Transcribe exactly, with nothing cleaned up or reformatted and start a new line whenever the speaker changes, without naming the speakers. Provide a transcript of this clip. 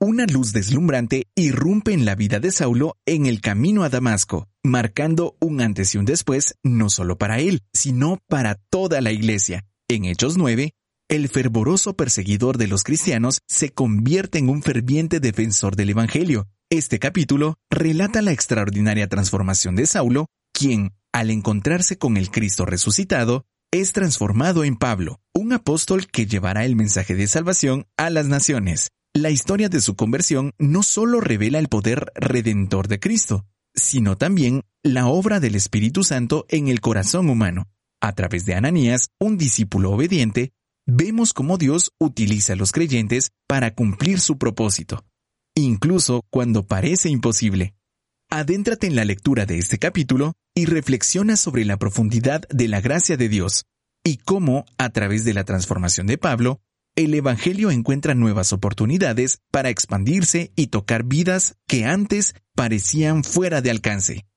una luz deslumbrante irrumpe en la vida de Saulo en el camino a Damasco, marcando un antes y un después no solo para él, sino para toda la iglesia. En Hechos nueve, el fervoroso perseguidor de los cristianos se convierte en un ferviente defensor del Evangelio. Este capítulo relata la extraordinaria transformación de Saulo, quien, al encontrarse con el Cristo resucitado, es transformado en Pablo, un apóstol que llevará el mensaje de salvación a las naciones. La historia de su conversión no solo revela el poder redentor de Cristo, sino también la obra del Espíritu Santo en el corazón humano. A través de Ananías, un discípulo obediente, vemos cómo Dios utiliza a los creyentes para cumplir su propósito, incluso cuando parece imposible. Adéntrate en la lectura de este capítulo y reflexiona sobre la profundidad de la gracia de Dios y cómo, a través de la transformación de Pablo, el Evangelio encuentra nuevas oportunidades para expandirse y tocar vidas que antes parecían fuera de alcance.